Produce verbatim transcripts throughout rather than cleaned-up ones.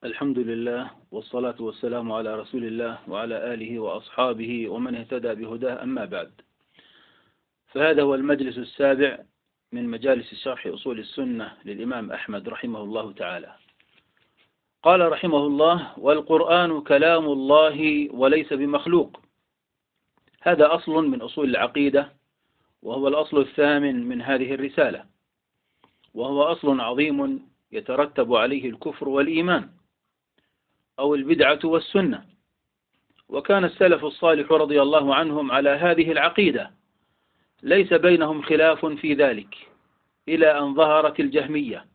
الحمد لله والصلاة والسلام على رسول الله وعلى آله وأصحابه ومن اهتدى بهداه، أما بعد. فهذا هو المجلس السابع من مجالس شرح أصول السنة للإمام أحمد رحمه الله تعالى. قال رحمه الله: والقرآن كلام الله وليس بمخلوق. هذا أصل من أصول العقيدة، وهو الأصل الثامن من هذه الرسالة، وهو أصل عظيم يترتب عليه الكفر والإيمان أو البدعة والسنة. وكان السلف الصالح رضي الله عنهم على هذه العقيدة، ليس بينهم خلاف في ذلك إلى أن ظهرت الجهمية،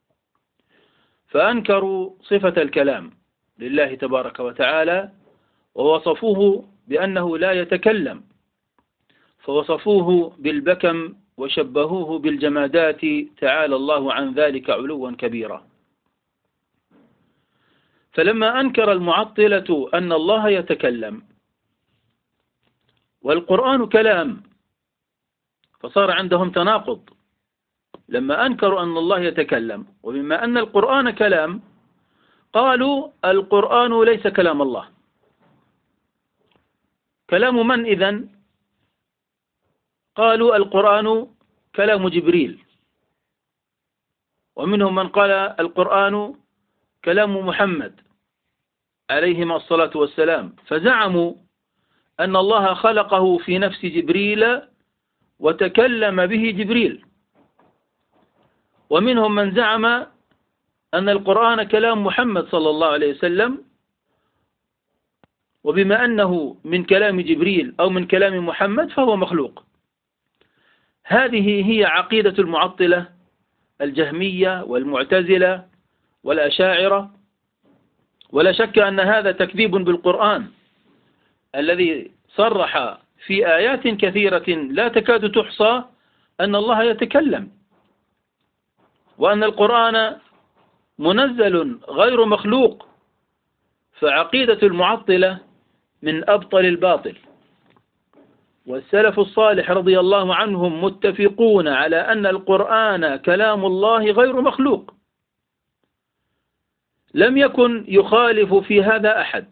فأنكروا صفة الكلام لله تبارك وتعالى، ووصفوه بأنه لا يتكلم، فوصفوه بالبكم وشبهوه بالجمادات، تعالى الله عن ذلك علوا كبيرا. فلما أنكر المعطلة أن الله يتكلم والقرآن كلام، فصار عندهم تناقض. لما أنكروا أن الله يتكلم وبما أن القرآن كلام، قالوا القرآن ليس كلام الله. كلام من إذن؟ قالوا القرآن كلام جبريل، ومنهم من قال القرآن كلام محمد عليهما الصلاة والسلام، فزعموا أن الله خلقه في نفس جبريل وتكلم به جبريل. ومنهم من زعم أن القرآن كلام محمد صلى الله عليه وسلم، وبما أنه من كلام جبريل أو من كلام محمد فهو مخلوق. هذه هي عقيدة المعطلة الجهمية والمعتزلة والأشاعرة، ولا شك أن هذا تكذيب بالقرآن الذي صرح في آيات كثيرة لا تكاد تحصى أن الله يتكلم، وأن القرآن منزل غير مخلوق. فعقيدة المعطلة من أبطل الباطل، والسلف الصالح رضي الله عنهم متفقون على أن القرآن كلام الله غير مخلوق، لم يكن يخالف في هذا أحد.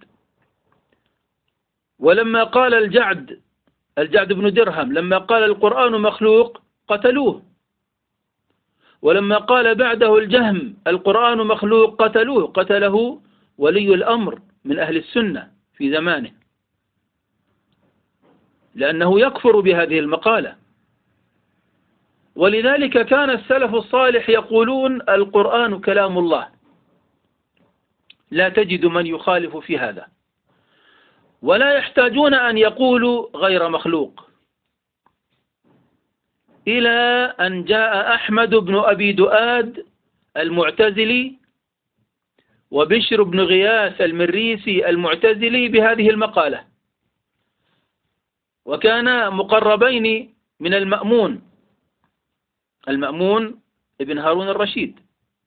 ولما قال الجعد الجعد بن درهم لما قال القرآن مخلوق قتلوه، ولما قال بعده الجهم القرآن مخلوق قتلوه، قتله ولي الأمر من أهل السنة في زمانه، لأنه يكفر بهذه المقالة. ولذلك كان السلف الصالح يقولون القرآن كلام الله، لا تجد من يخالف في هذا، ولا يحتاجون أن يقولوا غير مخلوق، إلى أن جاء أحمد بن أبي دؤاد المعتزلي وبشر بن غياث المريسي المعتزلي بهذه المقالة، وكان مقربين من المأمون المأمون ابن هارون الرشيد،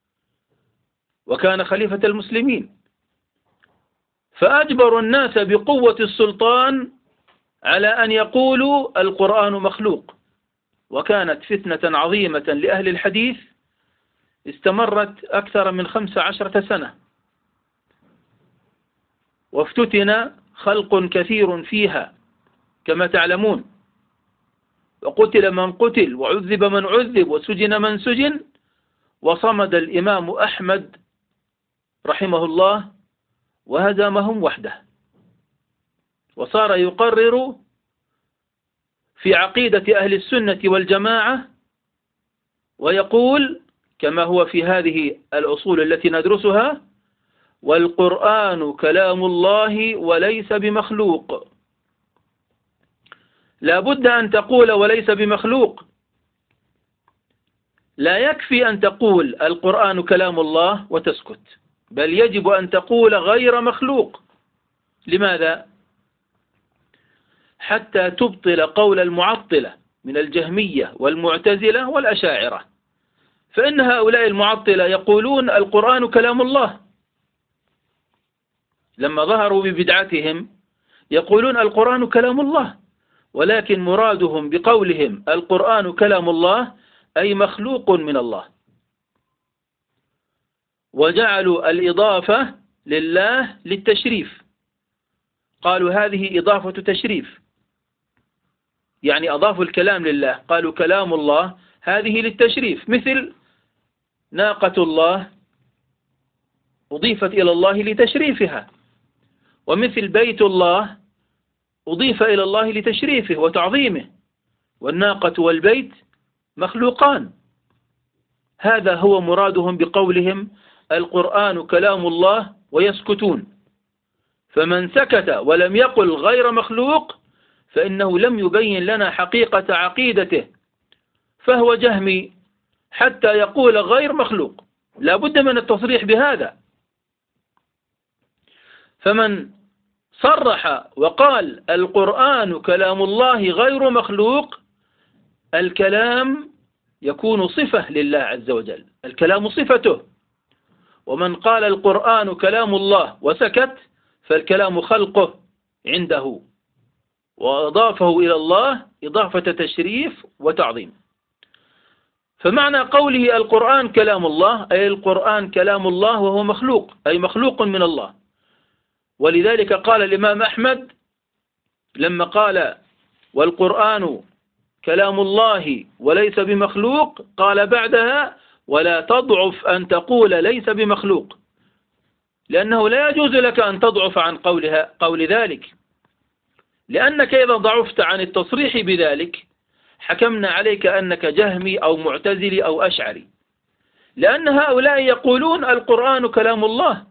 وكان خليفة المسلمين، فأجبروا الناس بقوة السلطان على أن يقولوا القرآن مخلوق. وكانت فتنة عظيمة لأهل الحديث استمرت أكثر من خمس عشرة سنة، وافتتن خلق كثير فيها كما تعلمون، وقتل من قتل وعذب من عذب وسجن من سجن، وصمد الإمام أحمد رحمه الله وهزمهم وحده، وصار يقرر في عقيدة أهل السنة والجماعة، ويقول كما هو في هذه الأصول التي ندرسها: والقرآن كلام الله وليس بمخلوق. لا بد أن تقول وليس بمخلوق، لا يكفي أن تقول القرآن كلام الله وتسكت، بل يجب أن تقول غير مخلوق. لماذا؟ حتى تبطل قول المعطلة من الجهمية والمعتزلة والأشاعرة، فإن هؤلاء المعطلة يقولون القرآن كلام الله، لما ظهروا ببدعتهم يقولون القرآن كلام الله، ولكن مرادهم بقولهم القرآن كلام الله أي مخلوق من الله، وجعلوا الإضافة لله للتشريف، قالوا هذه إضافة تشريف، يعني أضافوا الكلام لله، قالوا كلام الله هذه للتشريف، مثل ناقة الله أضيفت إلى الله لتشريفها، ومثل بيت الله أضيف إلى الله لتشريفه وتعظيمه، والناقة والبيت مخلوقان. هذا هو مرادهم بقولهم القرآن كلام الله ويسكتون. فمن سكت ولم يقل غير مخلوق فإنه لم يبين لنا حقيقة عقيدته، فهو جهمي حتى يقول غير مخلوق، لا بد من التصريح بهذا. فمن صرح وقال القرآن كلام الله غير مخلوق، الكلام يكون صفة لله عز وجل، الكلام صفته. ومن قال القرآن كلام الله وسكت فالكلام خلقه عنده، وأضافه إلى الله إضافة تشريف وتعظيم. فمعنى قوله القرآن كلام الله أي القرآن كلام الله وهو مخلوق، أي مخلوق من الله. ولذلك قال الإمام أحمد لما قال والقرآن كلام الله وليس بمخلوق، قال بعدها ولا تضعف أن تقول ليس بمخلوق، لأنه لا يجوز لك أن تضعف عن قولها قول ذلك، لأنك إذا ضعفت عن التصريح بذلك حكمنا عليك أنك جهمي أو معتزلي أو أشعري، لأن هؤلاء يقولون القرآن كلام الله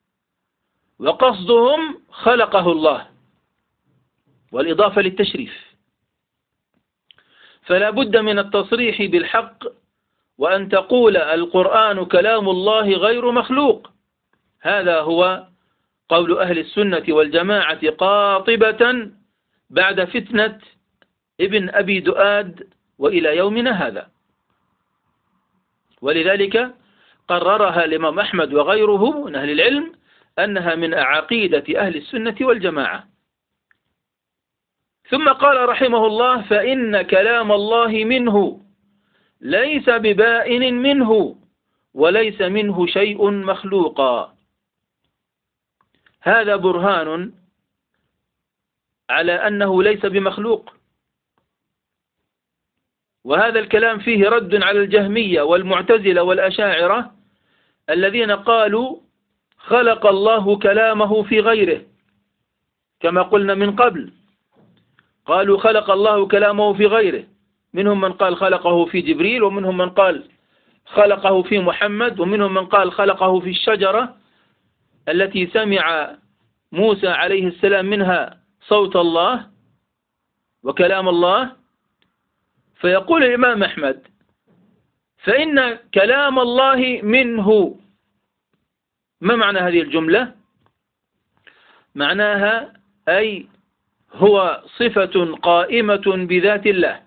وقصدهم خلقه الله والإضافة للتشريف. فلا بد من التصريح بالحق وأن تقول القرآن كلام الله غير مخلوق. هذا هو قول أهل السنة والجماعة قاطبة بعد فتنة ابن أبي دؤاد وإلى يومنا هذا. ولذلك قررها الإمام أحمد وغيره من أهل العلم أنها من عقيدة أهل السنة والجماعة. ثم قال رحمه الله فإن كلام الله منه ليس ببائن منه وليس منه شيء مخلوقا. هذا برهان على أنه ليس بمخلوق، وهذا الكلام فيه رد على الجهمية والمعتزلة والأشاعرة الذين قالوا خلق الله كلامه في غيره، كما قلنا من قبل، قالوا خلق الله كلامه في غيره، منهم من قال خلقه في جبريل، ومنهم من قال خلقه في محمد، ومنهم من قال خلقه في الشجرة التي سمع موسى عليه السلام منها صوت الله وكلام الله. فيقول الإمام أحمد فإن كلام الله منه. ما معنى هذه الجملة؟ معناها أي هو صفة قائمة بذات الله.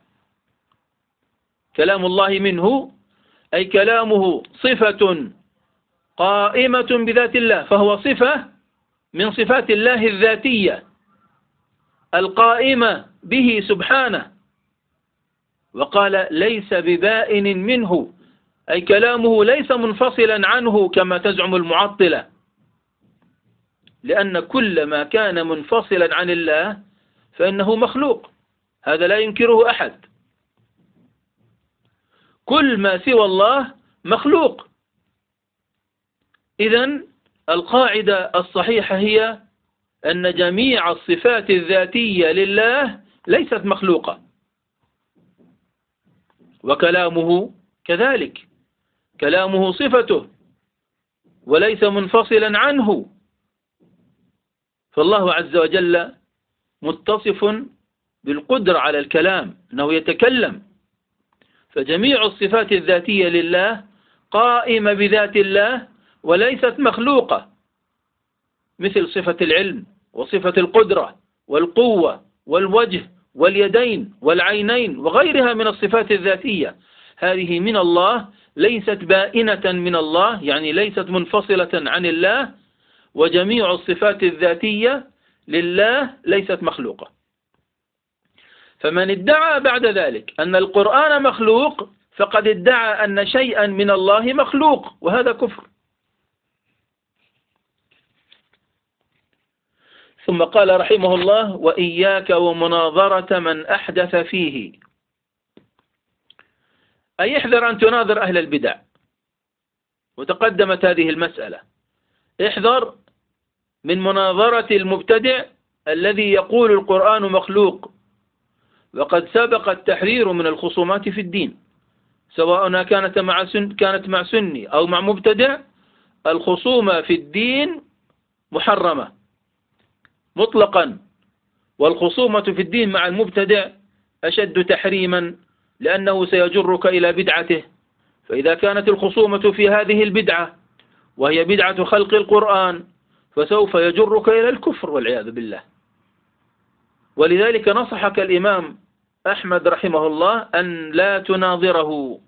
كلام الله منه أي كلامه صفة قائمة بذات الله، فهو صفة من صفات الله الذاتية القائمة به سبحانه. وقال ليس ببائن منه أي كلامه ليس منفصلا عنه كما تزعم المعطلة، لأن كل ما كان منفصلا عن الله فإنه مخلوق، هذا لا ينكره أحد. كل ما سوى الله مخلوق. إذن القاعدة الصحيحة هي أن جميع الصفات الذاتية لله ليست مخلوقة، وكلامه كذلك، كلامه صفته وليس منفصلا عنه. فالله عز وجل متصف بالقدرة على الكلام، أنه يتكلم. فجميع الصفات الذاتية لله قائمة بذات الله وليست مخلوقة، مثل صفة العلم وصفة القدرة والقوة والوجه واليدين والعينين وغيرها من الصفات الذاتية. هذه من الله، ليست بائنة من الله، يعني ليست منفصلة عن الله. وجميع الصفات الذاتية لله ليست مخلوقة. فمن ادعى بعد ذلك أن القرآن مخلوق فقد ادعى أن شيئا من الله مخلوق، وهذا كفر. ثم قال رحمه الله: وإياك ومناظرة من أحدث فيه، أي احذر أن تناظر أهل البدع. وتقدمت هذه المسألة، احذر من مناظرة المبتدع الذي يقول القرآن مخلوق، وقد سبق التحذير من الخصومات في الدين، سواء كانت مع سن كانت مع سني أو مع مبتدع. الخصومة في الدين محرمة مطلقا، والخصومة في الدين مع المبتدع أشد تحريما، لأنه سيجرك إلى بدعته. فإذا كانت الخصومة في هذه البدعة وهي بدعة خلق القرآن فسوف يجرك إلى الكفر والعياذ بالله. ولذلك نصحك الإمام أحمد رحمه الله أن لا تناظره.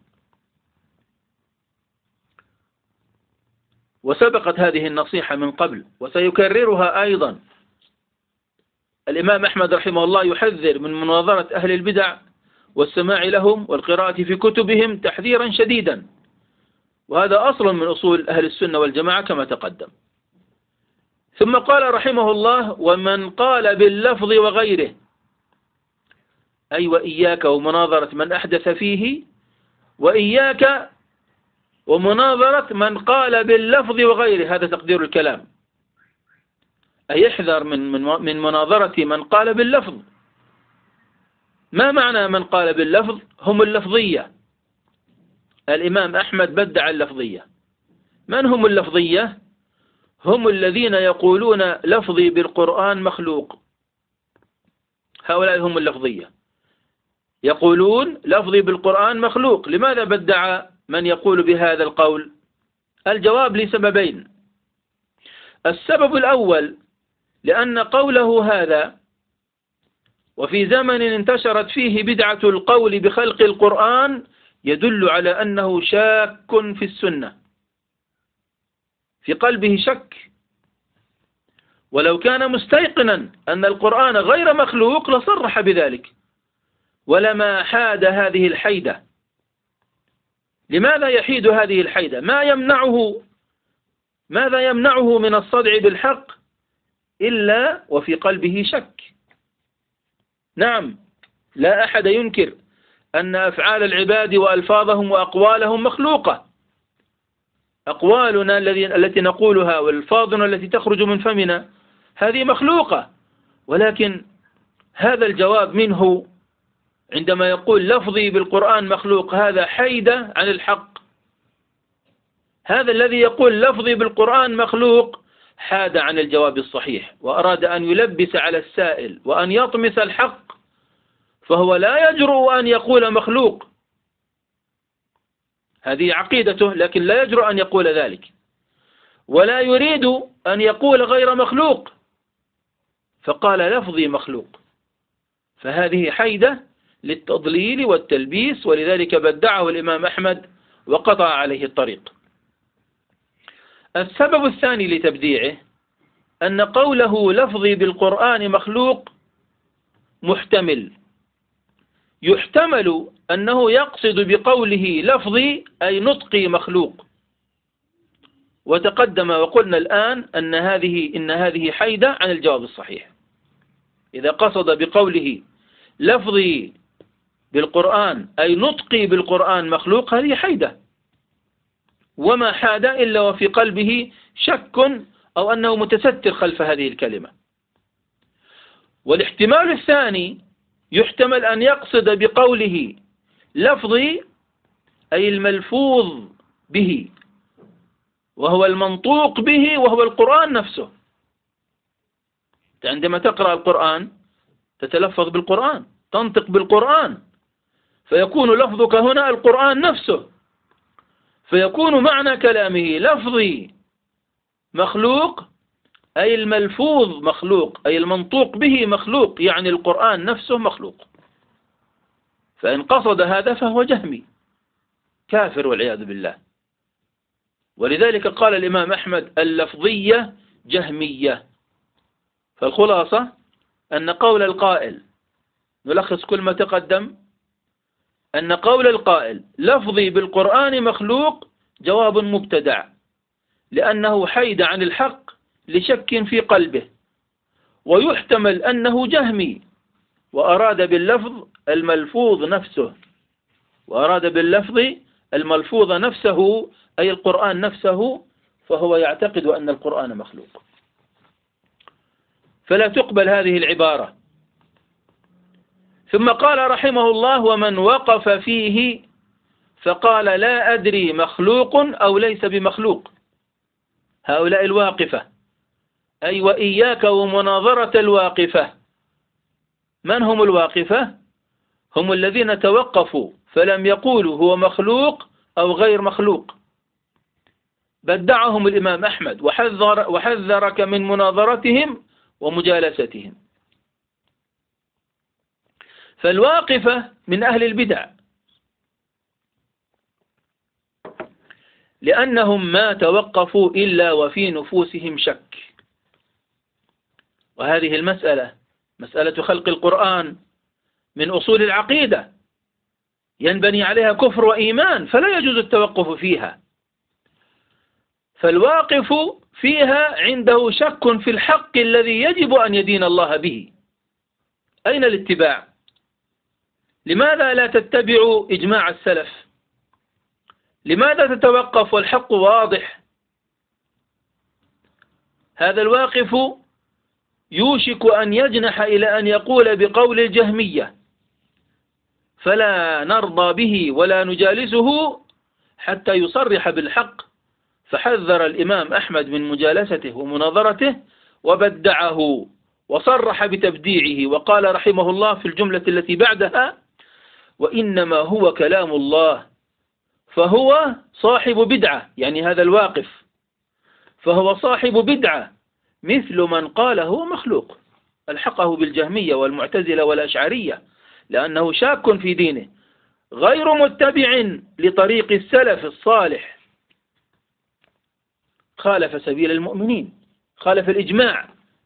وسبقت هذه النصيحة من قبل وسيكررها أيضا. الإمام أحمد رحمه الله يحذر من مناظرة أهل البدع والسماع لهم والقراءة في كتبهم تحذيرا شديدا، وهذا أصل من أصول أهل السنة والجماعة كما تقدم. ثم قال رحمه الله: ومن قال باللفظ وغيره، أي وإياك ومناظرة من أحدث فيه، وإياك ومناظرة من قال باللفظ وغيره، هذا تقدير الكلام. أي احذر من من من مناظرة من قال باللفظ. ما معنى من قال باللفظ؟ هم اللفظية. الإمام أحمد بدع اللفظية. من هم اللفظية؟ هم الذين يقولون لفظي بالقرآن مخلوق. هؤلاء هم اللفظية، يقولون لفظي بالقرآن مخلوق. لماذا بدع من يقول بهذا القول؟ الجواب لسببين. السبب الأول لأن قوله هذا وفي زمن انتشرت فيه بدعة القول بخلق القرآن يدل على أنه شاك في السنة، في قلبه شك. ولو كان مستيقنا أن القرآن غير مخلوق لصرح بذلك ولما حاد هذه الحيدة. لماذا يحيد هذه الحيدة؟ ما يمنعه ماذا يمنعه من الصدع بالحق إلا وفي قلبه شك؟ نعم، لا أحد ينكر أن أفعال العباد وألفاظهم وأقوالهم مخلوقة. أقوالنا التي نقولها والألفاظنا التي تخرج من فمنا هذه مخلوقة، ولكن هذا الجواب منه عندما يقول لفظي بالقرآن مخلوق، هذا حيدة عن الحق. هذا الذي يقول لفظي بالقرآن مخلوق حاد عن الجواب الصحيح، وأراد أن يلبس على السائل وأن يطمس الحق، فهو لا يجرؤ أن يقول مخلوق. هذه عقيدته، لكن لا يجرؤ أن يقول ذلك، ولا يريد أن يقول غير مخلوق، فقال لفظي مخلوق. فهذه حيدة للتضليل والتلبيس، ولذلك بدعه الإمام أحمد وقطع عليه الطريق. السبب الثاني لتبديعه أن قوله لفظي بالقرآن مخلوق محتمل. يحتمل أنه يقصد بقوله لفظي أي نطقي مخلوق، وتقدم وقلنا الآن أن هذه إن هذه حيدة عن الجواب الصحيح. إذا قصد بقوله لفظي بالقرآن أي نطقي بالقرآن مخلوق، هذه حيدة، وما حاد إلا وفي قلبه شك أو أنه متستر خلف هذه الكلمة. والاحتمال الثاني يحتمل أن يقصد بقوله لفظي أي الملفوظ به، وهو المنطوق به، وهو القرآن نفسه. عندما تقرأ القرآن تتلفظ بالقرآن، تنطق بالقرآن، فيكون لفظك هنا القرآن نفسه، فيكون معنى كلامه لفظي مخلوق أي الملفوظ مخلوق، أي المنطوق به مخلوق، يعني القرآن نفسه مخلوق. فإن قصد هذا فهو جهمي كافر والعياذ بالله. ولذلك قال الإمام أحمد اللفظية جهمية. فالخلاصة أن قول القائل، نلخص كل ما تقدم، أن قول القائل لفظي بالقرآن مخلوق جواب مبتدع، لأنه حيد عن الحق لشك في قلبه، ويحتمل أنه جهمي وأراد باللفظ الملفوظ نفسه وأراد باللفظ الملفوظ نفسه أي القرآن نفسه، فهو يعتقد أن القرآن مخلوق، فلا تقبل هذه العبارة. ثم قال رحمه الله: ومن وقف فيه فقال لا أدري مخلوق أو ليس بمخلوق. هؤلاء الواقفة، أي وإياك ومناظرة الواقفة. من هم الواقفة؟ هم الذين توقفوا فلم يقولوا هو مخلوق أو غير مخلوق. بدعهم الإمام أحمد وحذر وحذرك من مناظرتهم ومجالستهم. فالواقفة من أهل البدع، لأنهم ما توقفوا إلا وفي نفوسهم شك. وهذه المسألة مسألة خلق القرآن من أصول العقيدة ينبني عليها كفر وإيمان، فلا يجوز التوقف فيها. فالواقف فيها عنده شك في الحق الذي يجب أن يدين الله به. أين الاتباع؟ لماذا لا تتبع إجماع السلف؟ لماذا تتوقف والحق واضح؟ هذا الواقف يوشك أن يجنح إلى أن يقول بقول الجهمية، فلا نرضى به ولا نجالسه حتى يصرح بالحق. فحذر الإمام أحمد من مجالسته ومناظرته وبدعه وصرح بتبديعه، وقال رحمه الله في الجملة التي بعدها: وإنما هو كلام الله. فهو صاحب بدعة، يعني هذا الواقف فهو صاحب بدعة مثل من قال هو مخلوق، ألحقه بالجهمية والمعتزلة والأشعرية، لأنه شاك في دينه غير متبع لطريق السلف الصالح، خالف سبيل المؤمنين، خالف الإجماع.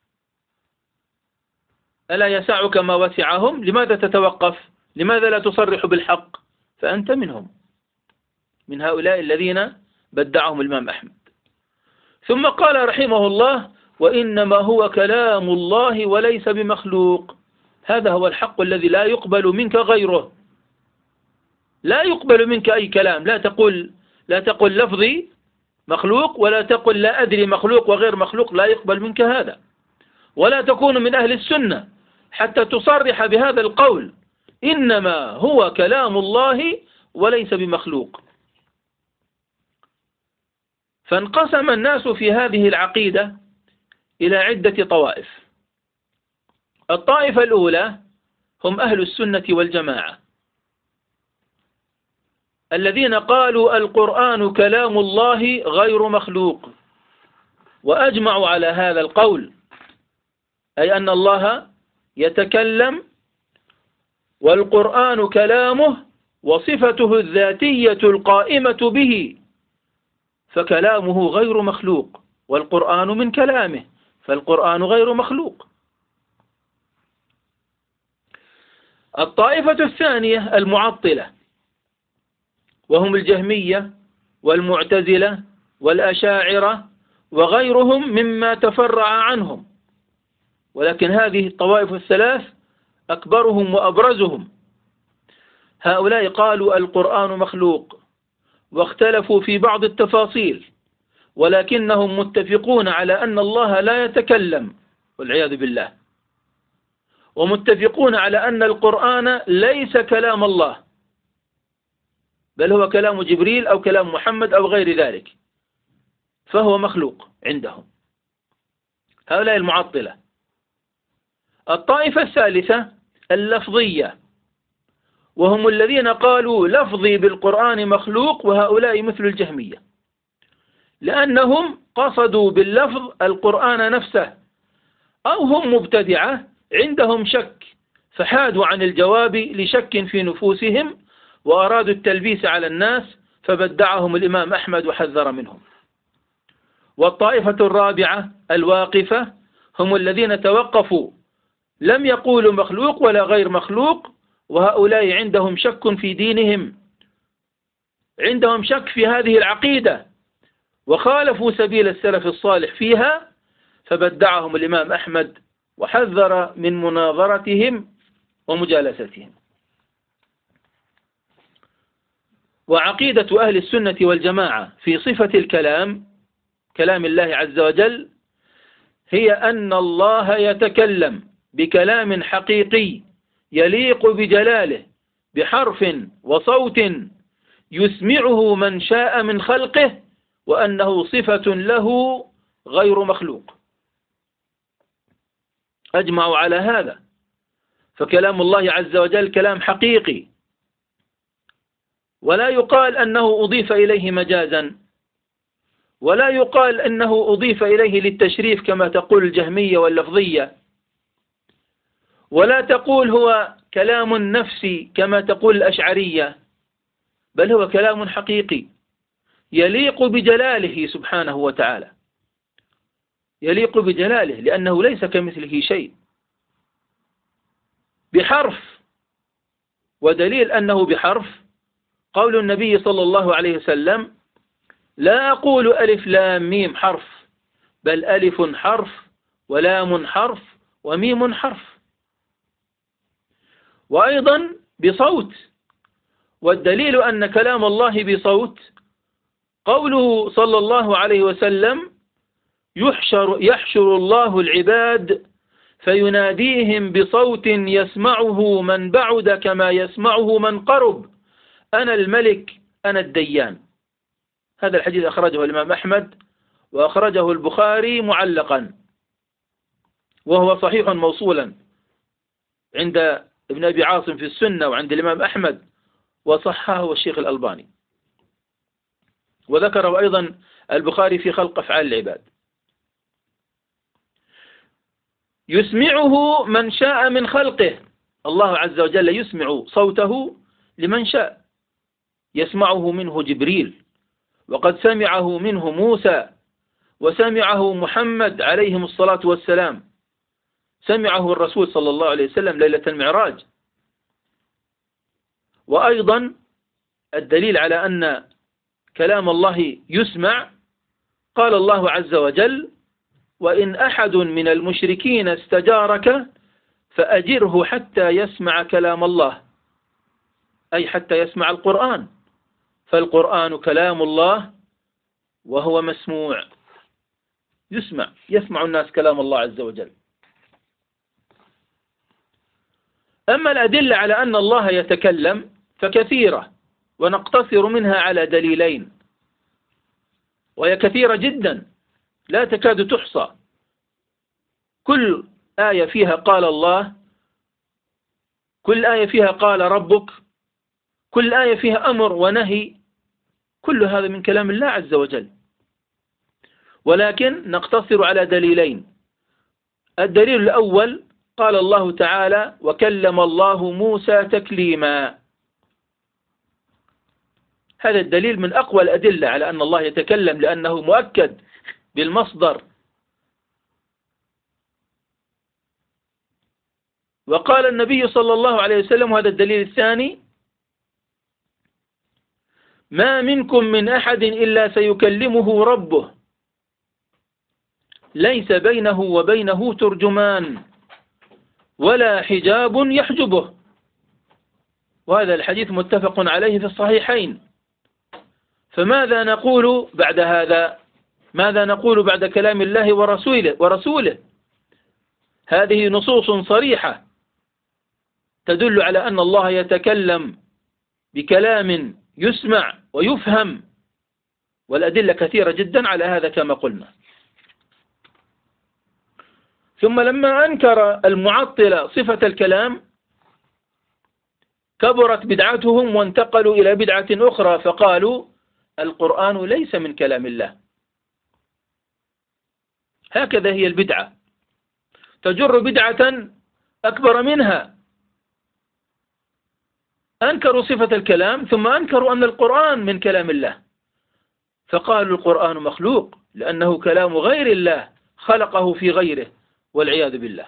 ألا يسعك ما وسعهم؟ لماذا تتوقف؟ لماذا لا تصرح بالحق؟ فأنت منهم، من هؤلاء الذين بدعهم الإمام أحمد. ثم قال رحمه الله: وإنما هو كلام الله وليس بمخلوق. هذا هو الحق الذي لا يقبل منك غيره. لا يقبل منك أي كلام. لا تقول لا تقل لفظي مخلوق، ولا تقل لا أدري مخلوق وغير مخلوق، لا يقبل منك هذا. ولا تكون من أهل السنة حتى تصرح بهذا القول: إنما هو كلام الله وليس بمخلوق. فانقسم الناس في هذه العقيدة إلى عدة طوائف. الطائفة الأولى هم أهل السنة والجماعة، الذين قالوا القرآن كلام الله غير مخلوق، وأجمعوا على هذا القول، أي أن الله يتكلم والقرآن كلامه وصفته الذاتية القائمة به، فكلامه غير مخلوق، والقرآن من كلامه، فالقرآن غير مخلوق. الطائفة الثانية المعطلة، وهم الجهمية والمعتزلة والأشاعرة وغيرهم مما تفرع عنهم، ولكن هذه الطوائف الثلاث أكبرهم وأبرزهم. هؤلاء قالوا القرآن مخلوق، واختلفوا في بعض التفاصيل، ولكنهم متفقون على أن الله لا يتكلم والعياذ بالله، ومتفقون على أن القرآن ليس كلام الله، بل هو كلام جبريل أو كلام محمد أو غير ذلك، فهو مخلوق عندهم. هؤلاء المعطلة. الطائفة الثالثة اللفظية، وهم الذين قالوا لفظي بالقرآن مخلوق، وهؤلاء مثل الجهمية، لأنهم قصدوا باللفظ القرآن نفسه، أو هم مبتدعة عندهم شك فحادوا عن الجواب لشك في نفوسهم وأرادوا التلبيس على الناس، فبدعهم الإمام أحمد وحذر منهم. والطائفة الرابعة الواقفة هم الذين توقفوا، لم يقولوا مخلوق ولا غير مخلوق، وهؤلاء عندهم شك في دينهم، عندهم شك في هذه العقيدة، وخالفوا سبيل السلف الصالح فيها، فبدعهم الإمام أحمد وحذر من مناظرتهم ومجالستهم. وعقيدة أهل السنة والجماعة في صفة الكلام، كلام الله عز وجل، هي أن الله يتكلم بكلام حقيقي يليق بجلاله بحرف وصوت يسمعه من شاء من خلقه، وأنه صفة له غير مخلوق. أجمعوا على هذا. فكلام الله عز وجل كلام حقيقي، ولا يقال أنه أضيف إليه مجازا، ولا يقال أنه أضيف إليه للتشريف كما تقول الجهمية واللفظية، ولا تقول هو كلام نفسي كما تقول الأشعرية، بل هو كلام حقيقي يليق بجلاله سبحانه وتعالى، يليق بجلاله لأنه ليس كمثله شيء، بحرف. ودليل أنه بحرف قول النبي صلى الله عليه وسلم: لا أقول ألف لام ميم حرف، بل ألف حرف ولام حرف وميم حرف. وأيضا بصوت. والدليل أن كلام الله بصوت قوله صلى الله عليه وسلم: يحشر, يحشر الله العباد فيناديهم بصوت يسمعه من بعد كما يسمعه من قرب، أنا الملك أنا الديان. هذا الحديث أخرجه الإمام أحمد وأخرجه البخاري معلقا، وهو صحيح موصولا عند ابن أبي عاصم في السنة وعند الإمام أحمد، وصححه الشيخ الألباني، وذكره أيضا البخاري في خلق أفعال العباد. يسمعه من شاء من خلقه، الله عز وجل يسمع صوته لمن شاء، يسمعه منه جبريل، وقد سمعه منه موسى، وسمعه محمد عليهم الصلاة والسلام، سمعه الرسول صلى الله عليه وسلم ليلة المعراج. وأيضا الدليل على أن كلام الله يسمع قال الله عز وجل: وإن أحد من المشركين استجارك فأجره حتى يسمع كلام الله، أي حتى يسمع القرآن، فالقرآن كلام الله وهو مسموع، يسمع، يسمع الناس كلام الله عز وجل. أما الأدلة على أن الله يتكلم فكثيرة، ونقتصر منها على دليلين، وهي كثيرة جدا لا تكاد تحصى. كل آية فيها قال الله، كل آية فيها قال ربك، كل آية فيها أمر ونهي، كل هذا من كلام الله عز وجل. ولكن نقتصر على دليلين. الدليل الأول قال الله تعالى: وكلم الله موسى تكليما. هذا الدليل من أقوى الأدلة على أن الله يتكلم، لأنه مؤكد بالمصدر. وقال النبي صلى الله عليه وسلم، وهذا الدليل الثاني: ما منكم من أحد إلا سيكلمه ربه ليس بينه وبينه ترجمان ولا حجاب يحجبه. وهذا الحديث متفق عليه في الصحيحين. فماذا نقول بعد هذا؟ ماذا نقول بعد كلام الله ورسوله ورسوله؟ هذه نصوص صريحة تدل على أن الله يتكلم بكلام يسمع ويفهم، والأدلة كثيرة جدا على هذا كما قلنا. ثم لما أنكر المعطلة صفة الكلام كبرت بدعتهم، وانتقلوا إلى بدعة أخرى فقالوا: القرآن ليس من كلام الله. هكذا هي البدعة، تجر بدعة أكبر منها. أنكروا صفة الكلام ثم أنكروا أن القرآن من كلام الله، فقالوا القرآن مخلوق لأنه كلام غير الله خلقه في غيره، والعياذ بالله.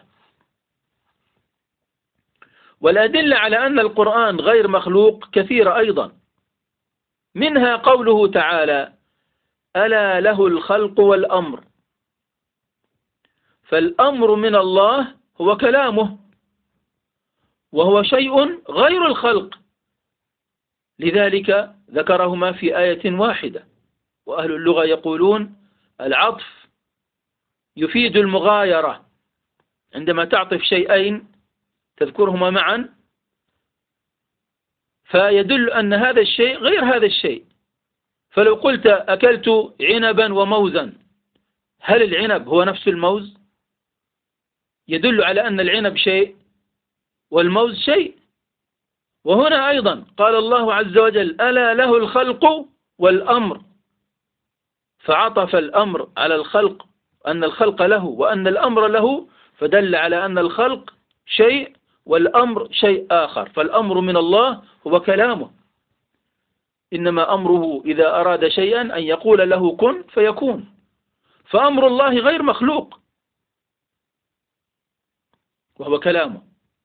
والأدلة على أن القرآن غير مخلوق كثيرة أيضا، منها قوله تعالى: ألا له الخلق والأمر. فالأمر من الله هو كلامه، وهو شيء غير الخلق، لذلك ذكرهما في آية واحدة. وأهل اللغة يقولون العطف يفيد المغايرة، عندما تعطف شيئين تذكرهما معا فيدل أن هذا الشيء غير هذا الشيء. فلو قلت أكلت عنبا وموزا، هل العنب هو نفس الموز؟ يدل على أن العنب شيء والموز شيء. وهنا أيضا قال الله عز وجل ألا له الخلق والأمر، فعطف الأمر على الخلق، أن الخلق له وأن الأمر له، فدل على أن الخلق شيء والأمر شيء آخر. فالأمر من الله هو كلامه، إنما أمره إذا أراد شيئا أن يقول له كن فيكون، فأمر الله غير مخلوق وهو كلامه.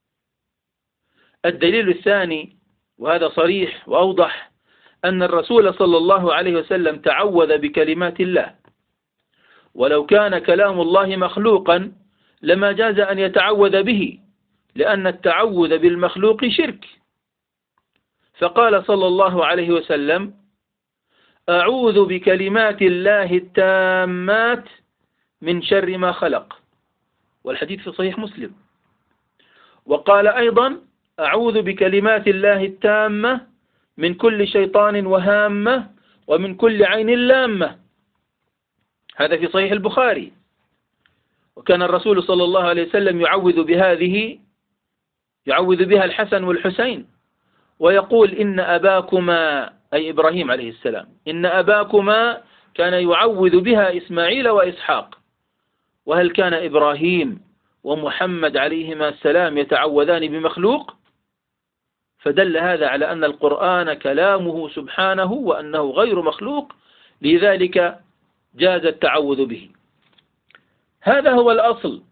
الدليل الثاني، وهذا صريح وأوضح، أن الرسول صلى الله عليه وسلم تعوذ بكلمات الله، ولو كان كلام الله مخلوقا لما جاز أن يتعوذ به، لأن التعوذ بالمخلوق شرك. فقال صلى الله عليه وسلم أعوذ بكلمات الله التامات من شر ما خلق، والحديث في صحيح مسلم. وقال أيضا أعوذ بكلمات الله التامة من كل شيطان وهامة ومن كل عين لامة، هذا في صحيح البخاري. وكان الرسول صلى الله عليه وسلم يعوذ بهذه يعوذ بها الحسن والحسين، ويقول إن أباكما، أي إبراهيم عليه السلام، إن أباكما كان يعوذ بها إسماعيل وإسحاق. وهل كان إبراهيم ومحمد عليهما السلام يتعوذان بمخلوق؟ فدل هذا على أن القرآن كلامه سبحانه وأنه غير مخلوق، لذلك جاز التعوذ به. هذا هو الأصل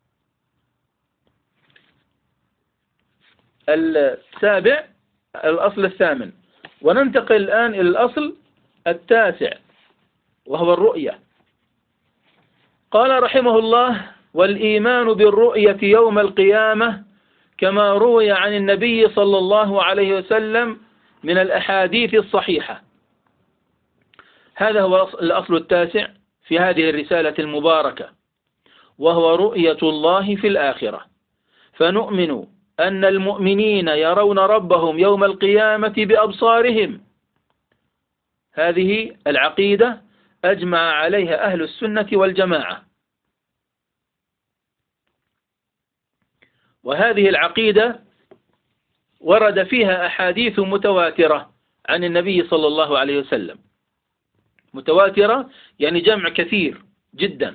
السابع، الأصل الثامن. وننتقل الآن إلى الأصل التاسع وهو الرؤية. قال رحمه الله والإيمان بالرؤية يوم القيامة كما روي عن النبي صلى الله عليه وسلم من الأحاديث الصحيحة. هذا هو الأصل التاسع في هذه الرسالة المباركة، وهو رؤية الله في الآخرة. فنؤمن أن المؤمنين يرون ربهم يوم القيامة بأبصارهم. هذه العقيدة أجمع عليها أهل السنة والجماعة، وهذه العقيدة ورد فيها أحاديث متواترة عن النبي صلى الله عليه وسلم. متواترة يعني جمع كثير جدا،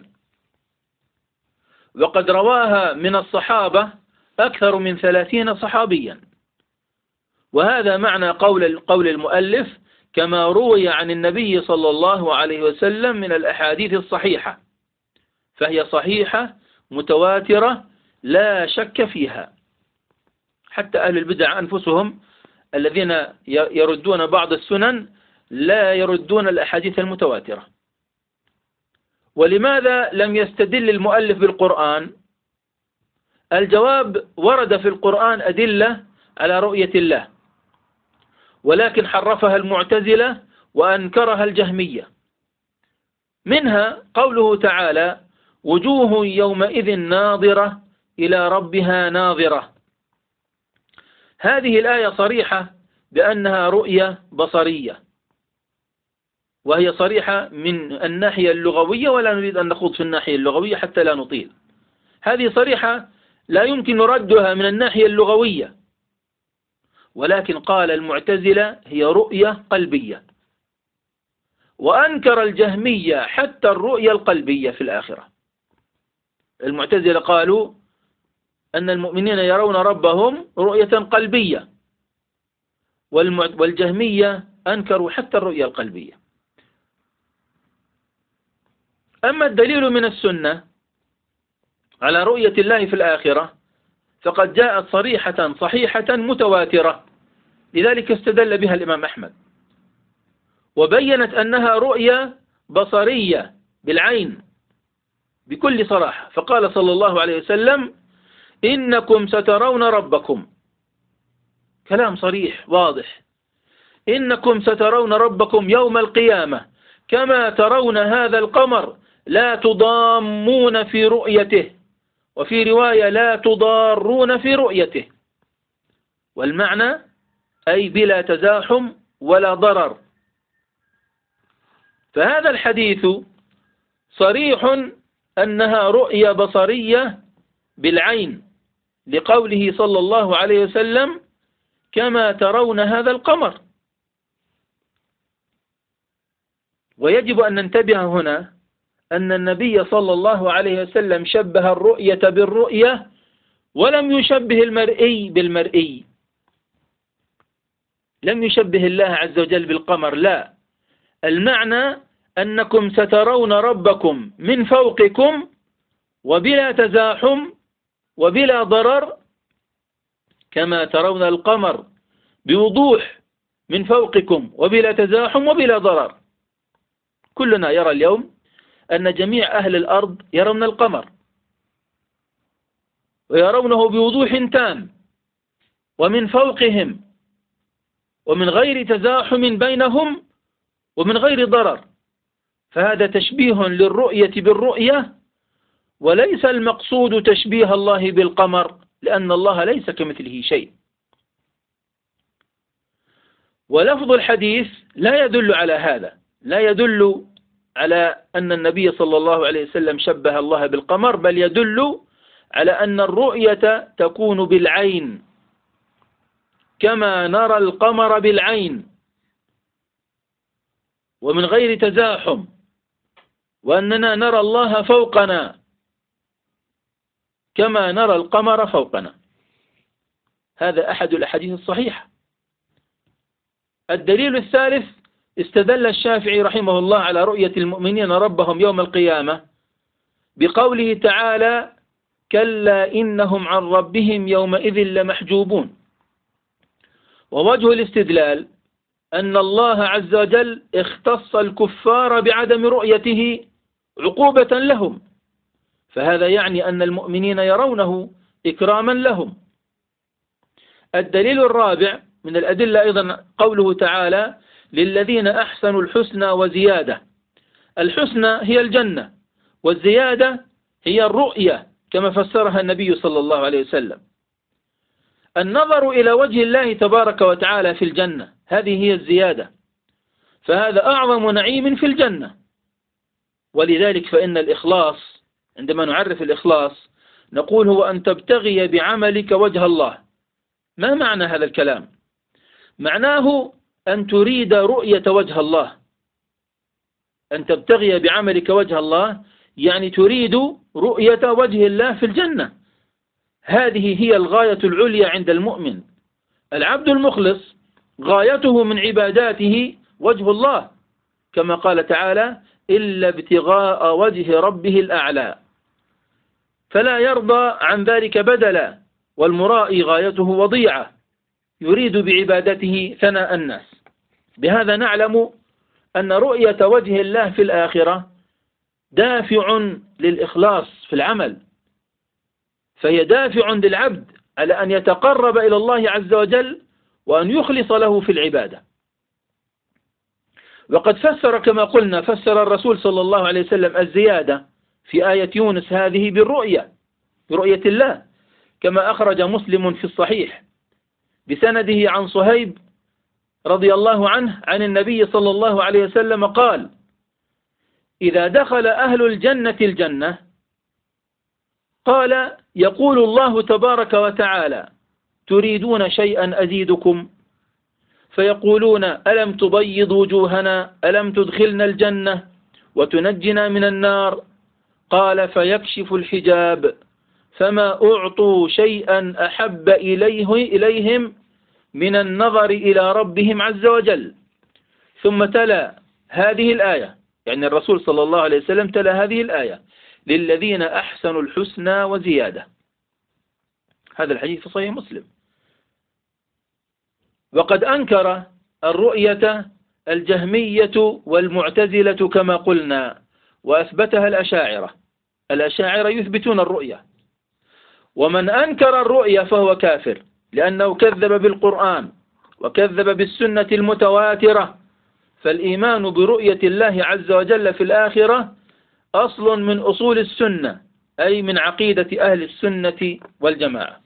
وقد رواها من الصحابة أكثر من ثلاثين صحابيا. وهذا معنى قول قول المؤلف كما روي عن النبي صلى الله عليه وسلم من الأحاديث الصحيحة، فهي صحيحة متواترة لا شك فيها. حتى أهل البدع أنفسهم الذين يردون بعض السنن لا يردون الأحاديث المتواترة. ولماذا لم يستدل المؤلف بالقرآن؟ الجواب ورد في القرآن أدلة على رؤية الله، ولكن حرفها المعتزلة وأنكرها الجهمية. منها قوله تعالى وجوه يومئذ ناظرة إلى ربها ناظرة. هذه الآية صريحة بأنها رؤية بصرية، وهي صريحة من الناحية اللغوية، ولا نريد أن نخوض في الناحية اللغوية حتى لا نطيل. هذه صريحة لا يمكن ردها من الناحية اللغوية، ولكن قال المعتزلة هي رؤية قلبية، وأنكر الجهمية حتى الرؤية القلبية في الآخرة. المعتزلة قالوا أن المؤمنين يرون ربهم رؤية قلبية، والجهمية أنكروا حتى الرؤية القلبية. أما الدليل من السنة على رؤية الله في الآخرة فقد جاءت صريحة صحيحة متواترة، لذلك استدل بها الإمام أحمد، وبينت أنها رؤية بصرية بالعين، بكل صراحة، فقال صلى الله عليه وسلم: إنكم سترون ربكم. كلام صريح واضح: إنكم سترون ربكم يوم القيامة كما ترون هذا القمر لا تضامون في رؤيته، وفي رواية لا تضارون في رؤيته، والمعنى أي بلا تزاحم ولا ضرر. فهذا الحديث صريح أنها رؤية بصرية بالعين، لقوله صلى الله عليه وسلم: كما ترون هذا القمر. ويجب أن ننتبه هنا أن النبي صلى الله عليه وسلم شبه الرؤية بالرؤية، ولم يشبه المرئي بالمرئي، لم يشبه الله عز وجل بالقمر، لا، المعنى أنكم سترون ربكم من فوقكم وبلا تزاحم وبلا ضرر، كما ترون القمر بوضوح من فوقكم وبلا تزاحم وبلا ضرر. كلنا يرى اليوم أن جميع أهل الأرض يرون القمر، ويرونه بوضوح تام ومن فوقهم، ومن غير تزاحم بينهم ومن غير ضرر. فهذا تشبيه للرؤية بالرؤية، وليس المقصود تشبيه الله بالقمر، لأن الله ليس كمثله شيء. ولفظ الحديث لا يدل على هذا، لا يدل على أن النبي صلى الله عليه وسلم شبه الله بالقمر، بل يدل على أن الرؤية تكون بالعين كما نرى القمر بالعين ومن غير تزاحم، وأننا نرى الله فوقنا كما نرى القمر فوقنا. هذا أحد الأحاديث الصحيحة. الدليل الثالث: استدل الشافعي رحمه الله على رؤية المؤمنين ربهم يوم القيامة بقوله تعالى: كلا إنهم عن ربهم يومئذ لمحجوبون. ووجه الاستدلال أن الله عز وجل اختص الكفار بعدم رؤيته عقوبة لهم، فهذا يعني أن المؤمنين يرونه إكراما لهم. الدليل الرابع من الأدلة أيضا قوله تعالى: للذين أحسنوا الحسنى وزيادة. الحسنى هي الجنة، والزيادة هي الرؤية كما فسرها النبي صلى الله عليه وسلم. النظر إلى وجه الله تبارك وتعالى في الجنة، هذه هي الزيادة، فهذا أعظم نعيم في الجنة. ولذلك فإن الإخلاص، عندما نعرف الإخلاص نقول هو أن تبتغي بعملك وجه الله. ما معنى هذا الكلام؟ معناه أن تريد رؤية وجه الله، أن تبتغي بعملك وجه الله، يعني تريد رؤية وجه الله في الجنة. هذه هي الغاية العليا عند المؤمن. العبد المخلص غايته من عباداته وجه الله، كما قال تعالى: إلا ابتغاء وجه ربه الأعلى، فلا يرضى عن ذلك بدلا، والمرائي غايته وضيعة، يريد بعبادته ثناء الناس. بهذا نعلم أن رؤية وجه الله في الآخرة دافع للإخلاص في العمل، فهي دافع للعبد على أن يتقرب إلى الله عز وجل وأن يخلص له في العبادة. وقد فسر كما قلنا فسر الرسول صلى الله عليه وسلم الزيادة في آية يونس هذه بالرؤية، برؤية الله، كما أخرج مسلم في الصحيح بسنده عن صهيب رضي الله عنه عن النبي صلى الله عليه وسلم قال: إذا دخل أهل الجنة الجنة قال يقول الله تبارك وتعالى: تريدون شيئا أزيدكم؟ فيقولون: ألم تبيض وجوهنا؟ ألم تدخلنا الجنة وتنجنا من النار؟ قال: فيكشف الحجاب فما أعطوا شيئا أحب إليه إليهم من النظر إلى ربهم عز وجل. ثم تلا هذه الآية، يعني الرسول صلى الله عليه وسلم تلا هذه الآية: للذين أحسنوا الحسنى وزيادة. هذا الحديث في صحيح مسلم. وقد أنكر الرؤية الجهمية والمعتزلة كما قلنا، وأثبتها الأشاعرة. الأشاعرة يثبتون الرؤية، ومن أنكر الرؤية فهو كافر، لأنه كذب بالقرآن وكذب بالسنة المتواترة. فالإيمان برؤية الله عز وجل في الآخرة أصل من أصول السنة، أي من عقيدة أهل السنة والجماعة.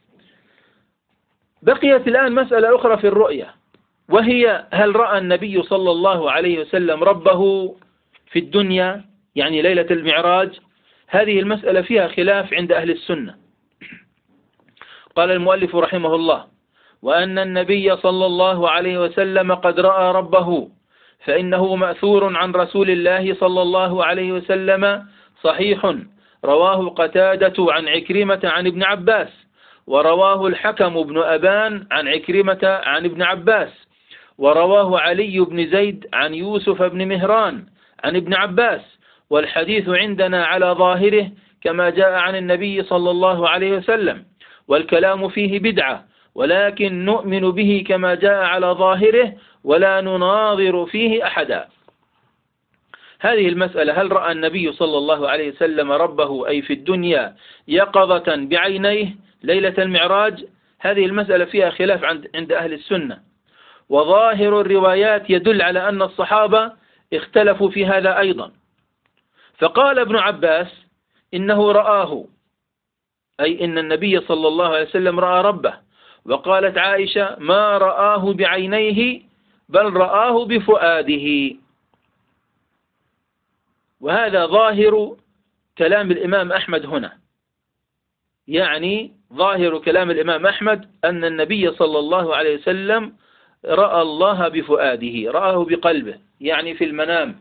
بقيت الآن مسألة أخرى في الرؤية، وهي هل رأى النبي صلى الله عليه وسلم ربه في الدنيا، يعني ليلة المعراج؟ هذه المسألة فيها خلاف عند أهل السنة. قال المؤلف رحمه الله: وأن النبي صلى الله عليه وسلم قد رأى ربه، فإنه مأثور عن رسول الله صلى الله عليه وسلم صحيح، رواه قتادة عن عكرمة عن ابن عباس، ورواه الحكم بن أبان عن عكرمة عن ابن عباس، ورواه علي بن زيد عن يوسف بن مهران عن ابن عباس، والحديث عندنا على ظاهره كما جاء عن النبي صلى الله عليه وسلم، والكلام فيه بدعة، ولكن نؤمن به كما جاء على ظاهره ولا نناظر فيه أحدا. هذه المسألة، هل رأى النبي صلى الله عليه وسلم ربه أي في الدنيا يقظة بعينيه ليلة المعراج؟ هذه المسألة فيها خلاف عند أهل السنة، وظاهر الروايات يدل على أن الصحابة اختلفوا في هذا أيضا. فقال ابن عباس إنه رآه، أي إن النبي صلى الله عليه وسلم رأى ربه. وقالت عائشة: ما رآه بعينيه بل رآه بفؤاده. وهذا ظاهر كلام الإمام أحمد هنا، يعني ظاهر كلام الإمام أحمد أن النبي صلى الله عليه وسلم رأى الله بفؤاده، رآه بقلبه، يعني في المنام.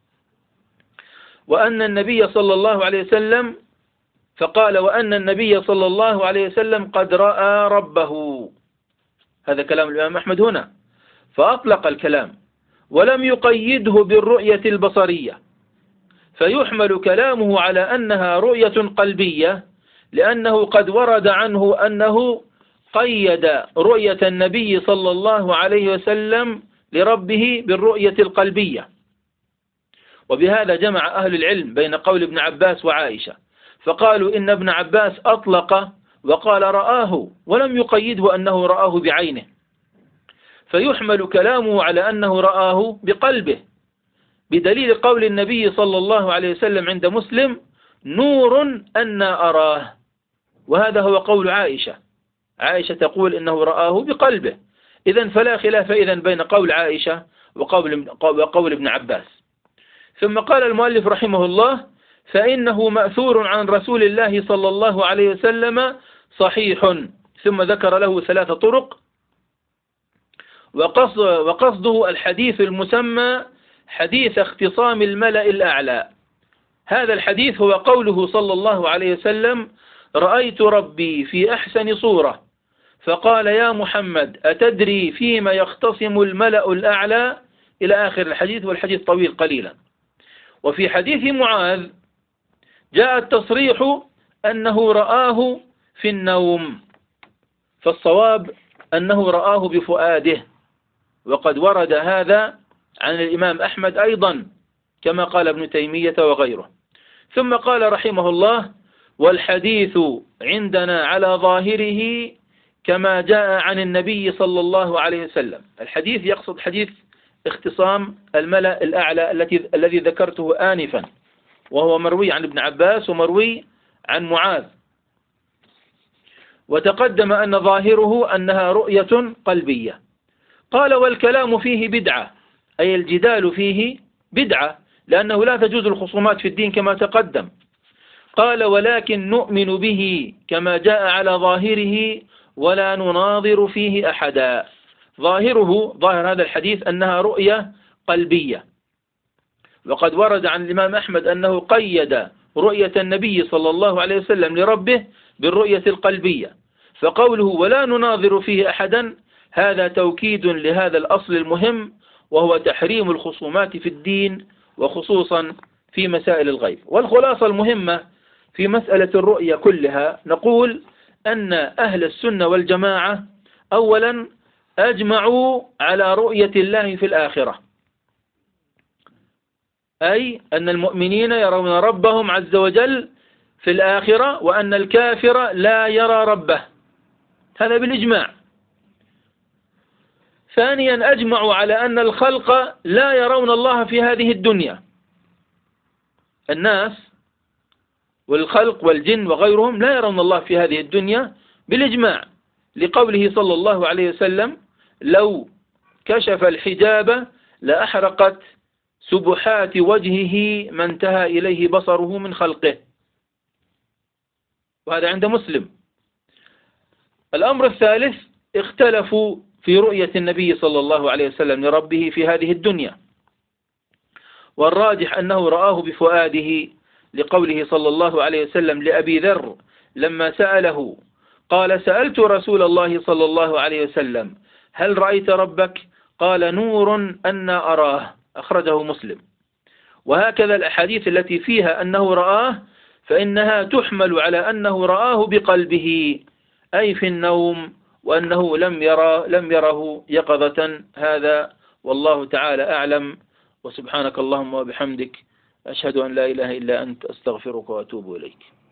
وأن النبي صلى الله عليه وسلم فقال: وأن النبي صلى الله عليه وسلم قد رأى ربه. هذا كلام الإمام أحمد هنا، فأطلق الكلام ولم يقيده بالرؤية البصرية، فيحمل كلامه على أنها رؤية قلبية، لأنه قد ورد عنه أنه قيد رؤية النبي صلى الله عليه وسلم لربه بالرؤية القلبية. وبهذا جمع أهل العلم بين قول ابن عباس وعائشة، فقالوا إن ابن عباس أطلق وقال رآه ولم يقيده أنه رآه بعينه، فيحمل كلامه على أنه رآه بقلبه، بدليل قول النبي صلى الله عليه وسلم عند مسلم: نور أنا أراه. وهذا هو قول عائشة، عائشة تقول إنه رآه بقلبه. إذن فلا خلاف إذن بين قول عائشة وقول, وقول ابن عباس. ثم قال المؤلف رحمه الله: فإنه مأثور عن رسول الله صلى الله عليه وسلم صحيح. ثم ذكر له ثلاث طرق، وقصد وقصده الحديث المسمى حديث اختصام الملأ الأعلى. هذا الحديث هو قوله صلى الله عليه وسلم: رأيت ربي في أحسن صورة، فقال: يا محمد أتدري فيما يختصم الملأ الأعلى، إلى آخر الحديث، والحديث طويل قليلا. وفي حديث معاذ جاء التصريح أنه رآه في النوم، فالصواب أنه رآه بفؤاده، وقد ورد هذا عن الإمام أحمد أيضا كما قال ابن تيمية وغيره. ثم قال رحمه الله: والحديث عندنا على ظاهره كما جاء عن النبي صلى الله عليه وسلم. الحديث يقصد حديث اختصام الملأ الأعلى التي الذي ذكرته آنفا، وهو مروي عن ابن عباس ومروي عن معاذ. وتقدم أن ظاهره أنها رؤية قلبية. قال: والكلام فيه بدعة، أي الجدال فيه بدعة، لأنه لا تجوز الخصومات في الدين كما تقدم. قال: ولكن نؤمن به كما جاء على ظاهره ولا نناظر فيه أحدا. ظاهره، ظاهر هذا الحديث، أنها رؤية قلبية، وقد ورد عن الإمام أحمد أنه قيد رؤية النبي صلى الله عليه وسلم لربه بالرؤية القلبية، فقوله ولا نناظر فيه أحدا هذا توكيد لهذا الأصل المهم، وهو تحريم الخصومات في الدين، وخصوصا في مسائل الغيب. والخلاصة المهمة في مسألة الرؤية كلها، نقول أن أهل السنة والجماعة أولا أجمعوا على رؤية الله في الآخرة، أي أن المؤمنين يرون ربهم عز وجل في الآخرة، وأن الكافر لا يرى ربه، هذا بالإجماع. ثانيا أجمعوا على أن الخلق لا يرون الله في هذه الدنيا، الناس والخلق والجن وغيرهم لا يرون الله في هذه الدنيا بالإجماع، لقوله صلى الله عليه وسلم: لو كشف الحجاب لأحرقت سبحات وجهه ما انتهى إليه بصره من خلقه، وهذا عند مسلم. الأمر الثالث اختلفوا في رؤية النبي صلى الله عليه وسلم لربه في هذه الدنيا، والراجح أنه رآه بفؤاده، لقوله صلى الله عليه وسلم لأبي ذر لما سأله قال: سألت رسول الله صلى الله عليه وسلم: هل رأيت ربك؟ قال: نور أنا أراه، أخرجه مسلم. وهكذا الأحاديث التي فيها أنه رآه فإنها تحمل على أنه رآه بقلبه، أي في النوم، وأنه لم يرى لم يره يقظة. هذا والله تعالى أعلم. وسبحانك اللهم وبحمدك، أشهد أن لا إله إلا أنت، أستغفرك وأتوب إليك.